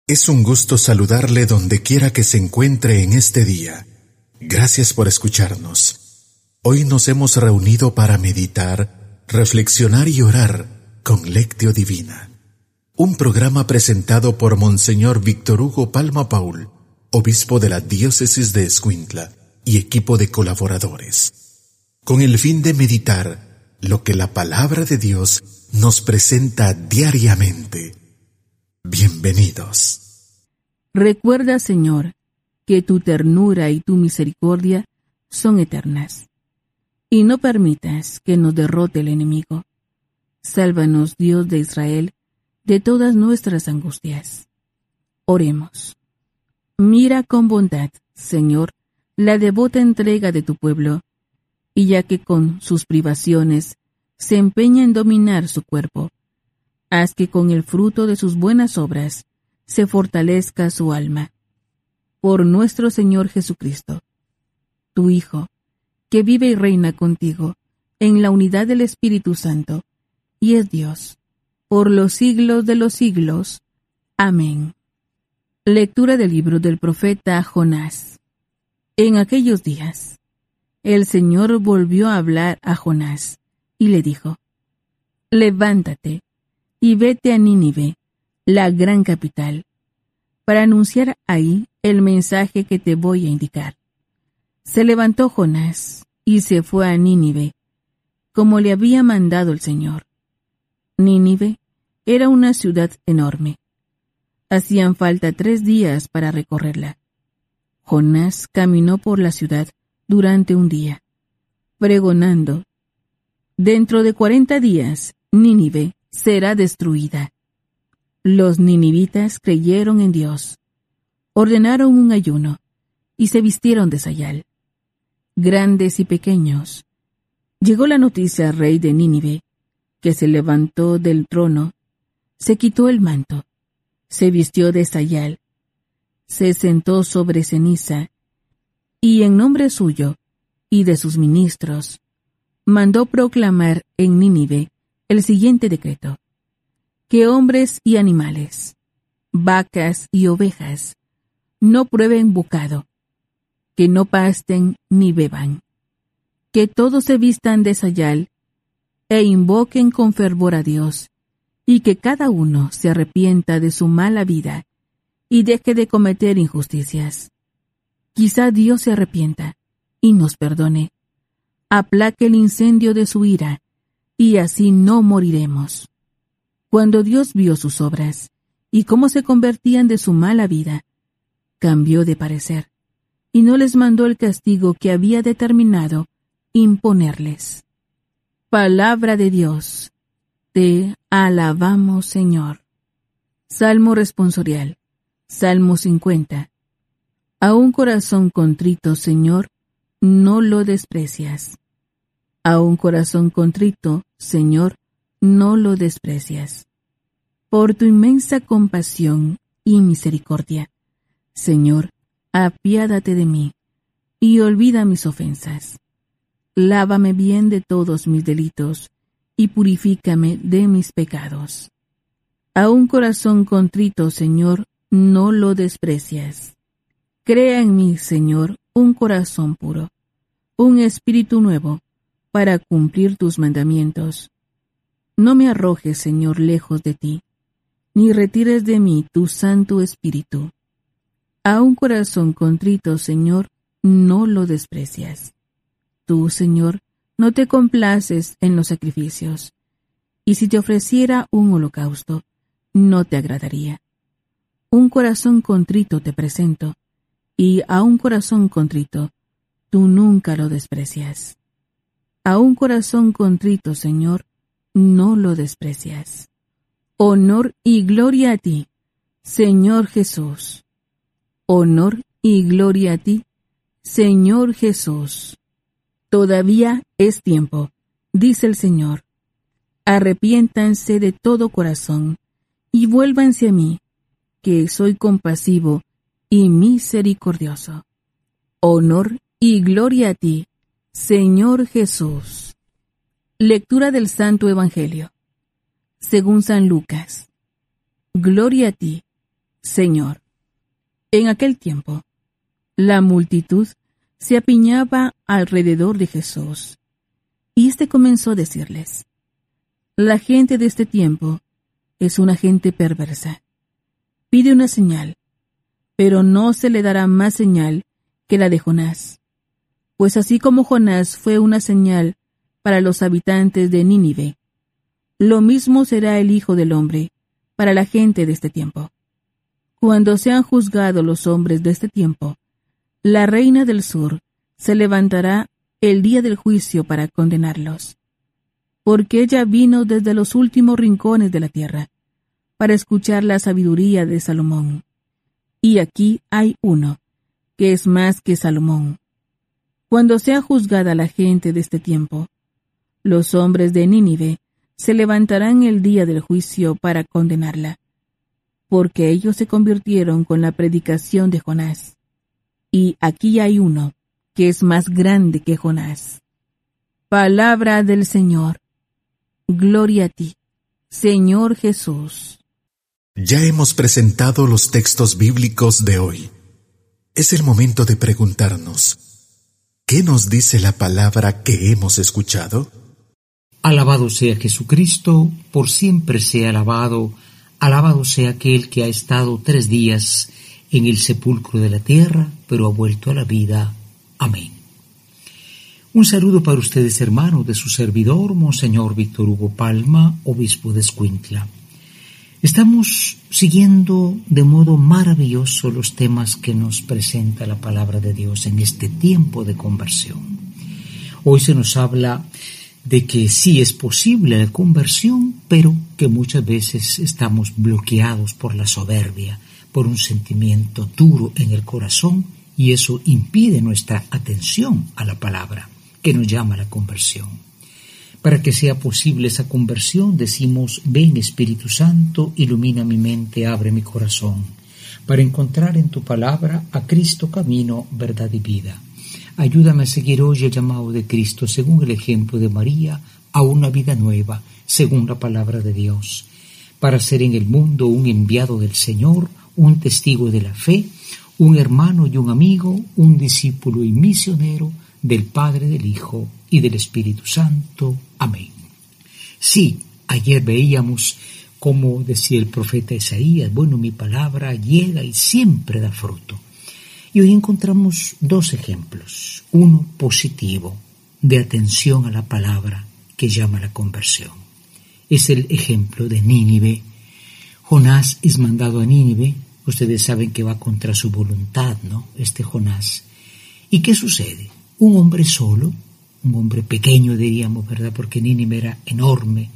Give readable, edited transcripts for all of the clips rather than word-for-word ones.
Es un gusto saludarle donde quiera que se encuentre en este día. Gracias por escucharnos. Hoy nos hemos reunido para meditar, reflexionar y orar con Lectio Divina. Un programa presentado por Monseñor Víctor Hugo Palma Paul, obispo de la diócesis de Escuintla y equipo de colaboradores, con el fin de meditar lo que la palabra de Dios nos presenta diariamente. Bienvenidos. Recuerda, Señor, que tu ternura y tu misericordia son eternas, y no permitas que nos derrote el enemigo. Sálvanos, Dios de Israel, de todas nuestras angustias. Oremos. Mira con bondad, Señor, la devota entrega de tu pueblo, y ya que con sus privaciones se empeña en dominar su cuerpo, haz que con el fruto de sus buenas obras se fortalezca su alma. Por nuestro Señor Jesucristo, tu Hijo, que vive y reina contigo en la unidad del Espíritu Santo, y es Dios, por los siglos de los siglos. Amén. Lectura del libro del profeta Jonás. En aquellos días, el Señor volvió a hablar a Jonás, y le dijo: Levántate, y vete a Nínive, la gran capital, para anunciar ahí el mensaje que te voy a indicar. Se levantó Jonás, y se fue a Nínive, como le había mandado el Señor. Nínive era una ciudad enorme. Hacían falta 3 días para recorrerla. Jonás caminó por la ciudad durante un día, pregonando: Dentro de 40 días, Nínive será destruida. Los ninivitas creyeron en Dios, ordenaron un ayuno y se vistieron de sayal. Grandes y pequeños. Llegó la noticia al rey de Nínive, que se levantó del trono, se quitó el manto, se vistió de sayal, se sentó sobre ceniza, y en nombre suyo y de sus ministros, mandó proclamar en Nínive el siguiente decreto: que hombres y animales, vacas y ovejas, no prueben bocado, que no pasten ni beban, que todos se vistan de sayal e invoquen con fervor a Dios, y que cada uno se arrepienta de su mala vida y deje de cometer injusticias. Quizá Dios se arrepienta y nos perdone, aplaque el incendio de su ira, y así no moriremos. Cuando Dios vio sus obras y cómo se convertían de su mala vida, cambió de parecer y no les mandó el castigo que había determinado imponerles. Palabra de Dios. Te alabamos, Señor. Salmo responsorial. Salmo 50. A un corazón contrito, Señor, no lo desprecias. A un corazón contrito, Señor, no lo desprecias. Por tu inmensa compasión y misericordia, Señor, apiádate de mí, y olvida mis ofensas. Lávame bien de todos mis delitos, y purifícame de mis pecados. A un corazón contrito, Señor, no lo desprecias. Crea en mí, Señor, un corazón puro, un espíritu nuevo, para cumplir tus mandamientos. No me arrojes, Señor, lejos de ti, ni retires de mí tu Santo Espíritu. A un corazón contrito, Señor, no lo desprecias. Tú, Señor, no te complaces en los sacrificios, y si te ofreciera un holocausto, no te agradaría. Un corazón contrito te presento, y a un corazón contrito, tú nunca lo desprecias. A un corazón contrito, Señor, no lo desprecias. Honor y gloria a ti, Señor Jesús. Honor y gloria a ti, Señor Jesús. Todavía es tiempo, dice el Señor. Arrepiéntanse de todo corazón y vuélvanse a mí, que soy compasivo y misericordioso. Honor y gloria a ti, Señor Jesús. Lectura del Santo Evangelio según San Lucas. Gloria a ti, Señor. En aquel tiempo, la multitud se apiñaba alrededor de Jesús, y éste comenzó a decirles: la gente de este tiempo es una gente perversa. Pide una señal, pero no se le dará más señal que la de Jonás. Pues así como Jonás fue una señal para los habitantes de Nínive, lo mismo será el Hijo del Hombre para la gente de este tiempo. Cuando sean juzgados los hombres de este tiempo, la reina del sur se levantará el día del juicio para condenarlos, porque ella vino desde los últimos rincones de la tierra para escuchar la sabiduría de Salomón. Y aquí hay uno que es más que Salomón. Cuando sea juzgada la gente de este tiempo, los hombres de Nínive se levantarán el día del juicio para condenarla, porque ellos se convirtieron con la predicación de Jonás. Y aquí hay uno que es más grande que Jonás. Palabra del Señor. Gloria a ti, Señor Jesús. Ya hemos presentado los textos bíblicos de hoy. Es el momento de preguntarnos: ¿qué nos dice la palabra que hemos escuchado? Alabado sea Jesucristo, por siempre sea alabado. Alabado sea aquel que ha estado 3 días en el sepulcro de la tierra, pero ha vuelto a la vida. Amén. Un saludo para ustedes, hermanos, de su servidor, Monseñor Víctor Hugo Palma, obispo de Escuintla. Estamos siguiendo de modo maravilloso los temas que nos presenta la palabra de Dios en este tiempo de conversión. Hoy se nos habla de que sí es posible la conversión, pero que muchas veces estamos bloqueados por la soberbia, por un sentimiento duro en el corazón, y eso impide nuestra atención a la palabra que nos llama a la conversión. Para que sea posible esa conversión, decimos: ven Espíritu Santo, ilumina mi mente, abre mi corazón, para encontrar en tu palabra a Cristo camino, verdad y vida. Ayúdame a seguir hoy el llamado de Cristo, según el ejemplo de María, a una vida nueva, según la palabra de Dios, para ser en el mundo un enviado del Señor, un testigo de la fe, un hermano y un amigo, un discípulo y misionero del Padre, del Hijo y del Espíritu Santo. Amén. Sí, ayer veíamos como decía el profeta Isaías: bueno, mi palabra llega y siempre da fruto. Y hoy encontramos 2 ejemplos, uno positivo, de atención a la palabra que llama a la conversión. Es el ejemplo de Nínive. Jonás es mandado a Nínive. Ustedes saben que va contra su voluntad, ¿no? Jonás. ¿Y qué sucede? Un hombre solo, un hombre pequeño diríamos, ¿verdad? Porque Nínive era enorme.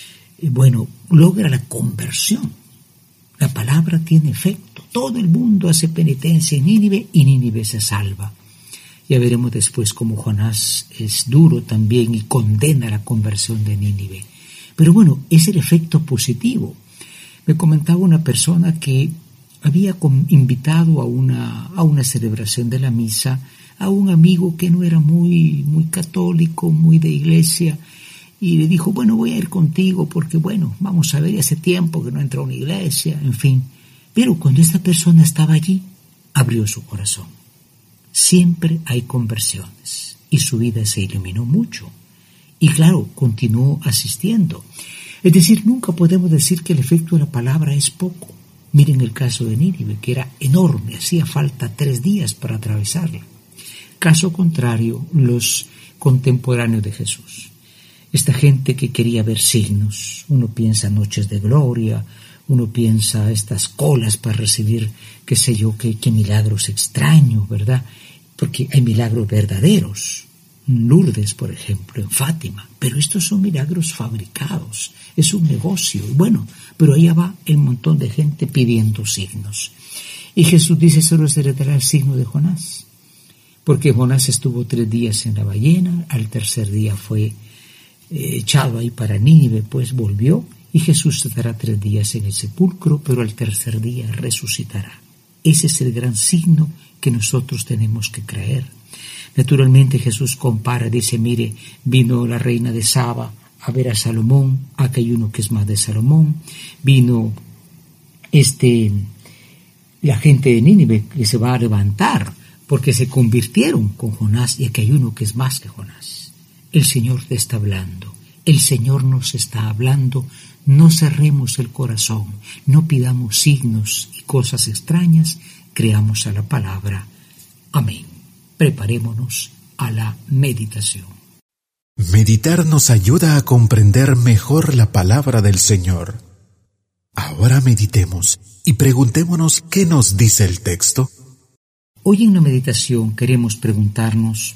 Logra la conversión. La palabra tiene efecto. Todo el mundo hace penitencia en Nínive y Nínive se salva. Ya veremos después cómo Jonás es duro también y condena la conversión de Nínive. Pero es el efecto positivo. Me comentaba una persona que había invitado a una celebración de la misa a un amigo que no era muy católico, muy de iglesia, y le dijo: voy a ir contigo porque vamos a ver, hace tiempo que no entra a una iglesia, en fin. Pero cuando esta persona estaba allí, abrió su corazón. Siempre hay conversiones y su vida se iluminó mucho. Y claro, continuó asistiendo. Es decir, nunca podemos decir que el efecto de la palabra es poco. Miren el caso de Nínive, que era enorme, hacía falta 3 días para atravesarla. Caso contrario, los contemporáneos de Jesús. Esta gente que quería ver signos. Uno piensa noches de gloria, uno piensa estas colas para recibir, qué milagros extraños, ¿verdad? Porque hay milagros verdaderos. Lourdes, por ejemplo, en Fátima. Pero estos son milagros fabricados. Es un negocio. Pero allá va el montón de gente pidiendo signos. Y Jesús dice: solo se le dará el signo de Jonás. Porque Jonás estuvo 3 días en la ballena, al tercer día fue echado ahí para Nínive, pues volvió, y Jesús estará 3 días en el sepulcro, pero al tercer día resucitará. Ese es el gran signo que nosotros tenemos que creer. Naturalmente Jesús compara, dice: mire, vino la reina de Saba a ver a Salomón, acá hay uno que es más de Salomón, vino la gente de Nínive que se va a levantar porque se convirtieron con Jonás, y aquí hay uno que es más que Jonás. El Señor te está hablando, el Señor nos está hablando. No cerremos el corazón, no pidamos signos y cosas extrañas, creamos a la palabra. Amén. Preparémonos a la meditación. Meditar nos ayuda a comprender mejor la palabra del Señor. Ahora meditemos y preguntémonos qué nos dice el texto. Hoy en la meditación queremos preguntarnos,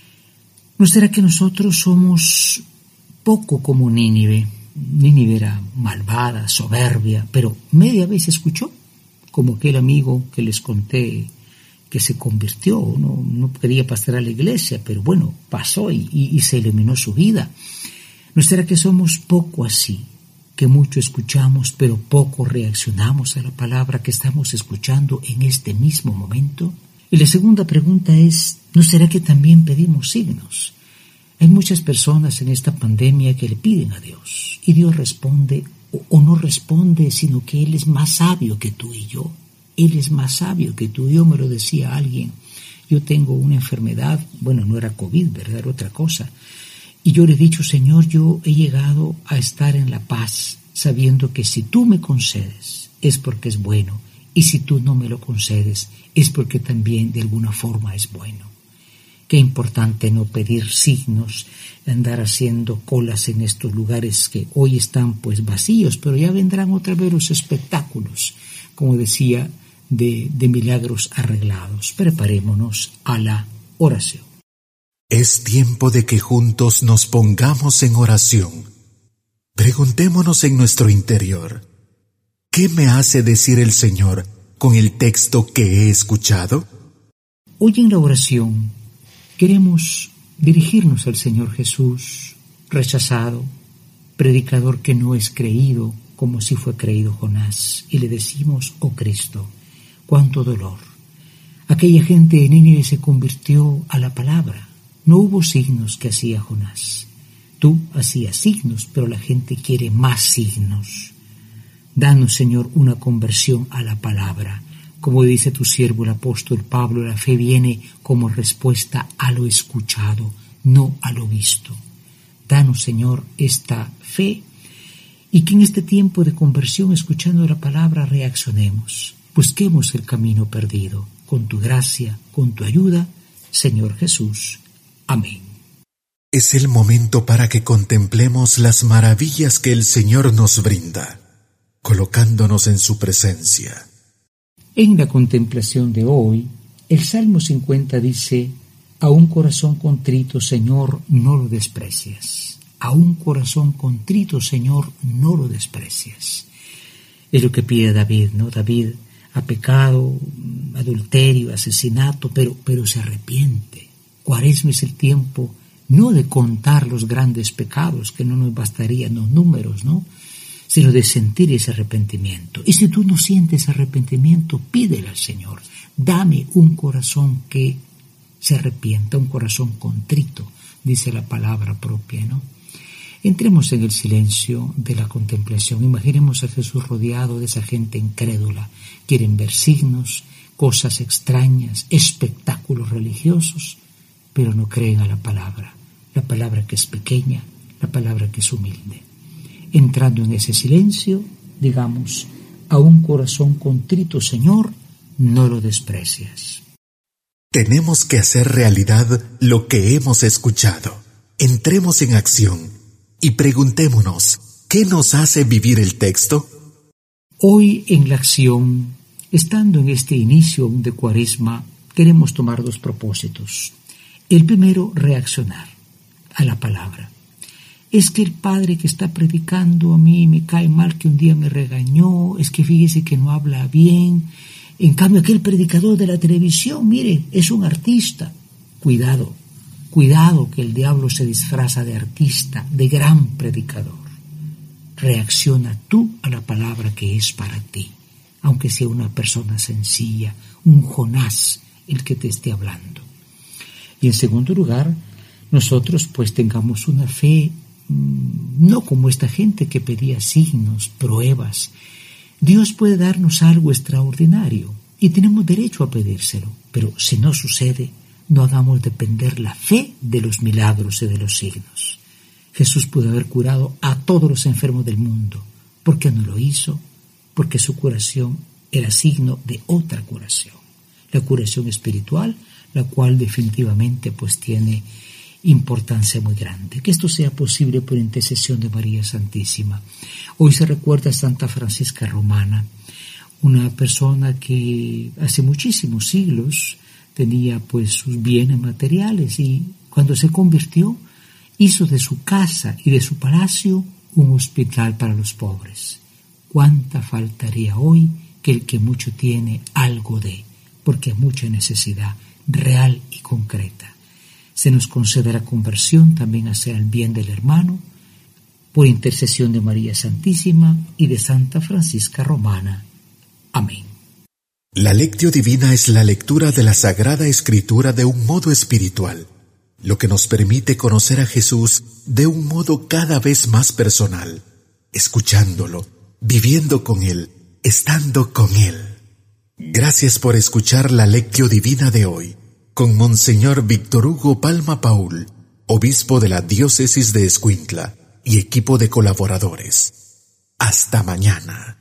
¿no será que nosotros somos poco como Nínive? Nínive era malvada, soberbia, pero media vez escuchó, como aquel amigo que les conté que se convirtió, no quería pasar a la iglesia, pero bueno, pasó y se iluminó su vida. ¿No será que somos poco así? Que mucho escuchamos, pero poco reaccionamos a la palabra que estamos escuchando en este mismo momento. Y la segunda pregunta es, ¿no será que también pedimos signos? Hay muchas personas en esta pandemia que le piden a Dios, y Dios responde o no responde, sino que Él es más sabio que tú y yo. Él es más sabio que tú. Yo me lo decía a alguien, yo tengo una enfermedad, bueno, no era COVID, ¿verdad? Era otra cosa. Y yo le he dicho, Señor, yo he llegado a estar en la paz, sabiendo que si tú me concedes, es porque es bueno, y si tú no me lo concedes, es porque también de alguna forma es bueno. Qué importante no pedir signos, andar haciendo colas en estos lugares que hoy están pues vacíos, pero ya vendrán otra vez los espectáculos, como decía, de milagros arreglados. Preparémonos a la oración. Es tiempo de que juntos nos pongamos en oración. Preguntémonos en nuestro interior, ¿qué me hace decir el Señor con el texto que he escuchado? Hoy en la oración queremos dirigirnos al Señor Jesús, rechazado, predicador que no es creído como si fue creído Jonás, y le decimos, oh Cristo, cuánto dolor. Aquella gente de Nínive se convirtió a la palabra. No hubo signos que hacía Jonás. Tú hacías signos, pero la gente quiere más signos. Danos, Señor, una conversión a la palabra. Como dice tu siervo el apóstol Pablo, la fe viene como respuesta a lo escuchado, no a lo visto. Danos, Señor, esta fe, y que en este tiempo de conversión, escuchando la palabra, reaccionemos. Busquemos el camino perdido, con tu gracia, con tu ayuda, Señor Jesús. Amén. Es el momento para que contemplemos las maravillas que el Señor nos brinda, colocándonos en su presencia. En la contemplación de hoy, el Salmo 50 dice, a un corazón contrito, Señor, no lo desprecias. A un corazón contrito, Señor, no lo desprecias. Es lo que pide David, ¿no? David ha pecado, adulterio, asesinato, pero se arrepiente. Cuaresma es el tiempo no de contar los grandes pecados, que no nos bastarían los números, ¿no? Sino de sentir ese arrepentimiento. Y si tú no sientes arrepentimiento, pídele al Señor, dame un corazón que se arrepienta, un corazón contrito, dice la palabra propia, ¿no? Entremos en el silencio de la contemplación. Imaginemos a Jesús rodeado de esa gente incrédula. Quieren ver signos, cosas extrañas, espectáculos religiosos, pero no creen a la palabra que es pequeña, la palabra que es humilde. Entrando en ese silencio, digamos, a un corazón contrito, Señor, no lo desprecias. Tenemos que hacer realidad lo que hemos escuchado. Entremos en acción y preguntémonos, ¿qué nos hace vivir el texto? Hoy en la acción, estando en este inicio de Cuaresma, queremos tomar dos propósitos. El primero, reaccionar a la palabra. Es que el padre que está predicando a mí me cae mal, que un día me regañó, es que fíjese que no habla bien. En cambio, aquel predicador de la televisión, mire, es un artista. Cuidado que el diablo se disfraza de artista, de gran predicador. Reacciona tú a la palabra que es para ti, aunque sea una persona sencilla, un Jonás el que te esté hablando. Y en segundo lugar, nosotros pues tengamos una fe, no como esta gente que pedía signos, pruebas. Dios puede darnos algo extraordinario. y tenemos derecho a pedírselo, pero si no sucede, no hagamos depender la fe de los milagros y de los signos. Jesús pudo haber curado a todos los enfermos del mundo. ¿Por qué no lo hizo? Porque su curación era signo de otra curación, la curación espiritual, la cual definitivamente tiene importancia muy grande. Que esto sea posible por intercesión de María Santísima. Hoy se recuerda a Santa Francisca Romana, una persona que hace muchísimos siglos tenía sus bienes materiales y cuando se convirtió hizo de su casa y de su palacio un hospital para los pobres. ¿Cuánta faltaría hoy que el que mucho tiene algo dé? Porque hay mucha necesidad real y concreta. Se nos concede la conversión también hacia el bien del hermano, por intercesión de María Santísima y de Santa Francisca Romana. Amén. La Lectio Divina es la lectura de la Sagrada Escritura de un modo espiritual, lo que nos permite conocer a Jesús de un modo cada vez más personal, escuchándolo, viviendo con Él, estando con Él. Gracias por escuchar la Lectio Divina de hoy, con Monseñor Víctor Hugo Palma Paul, obispo de la Diócesis de Escuintla y equipo de colaboradores. Hasta mañana.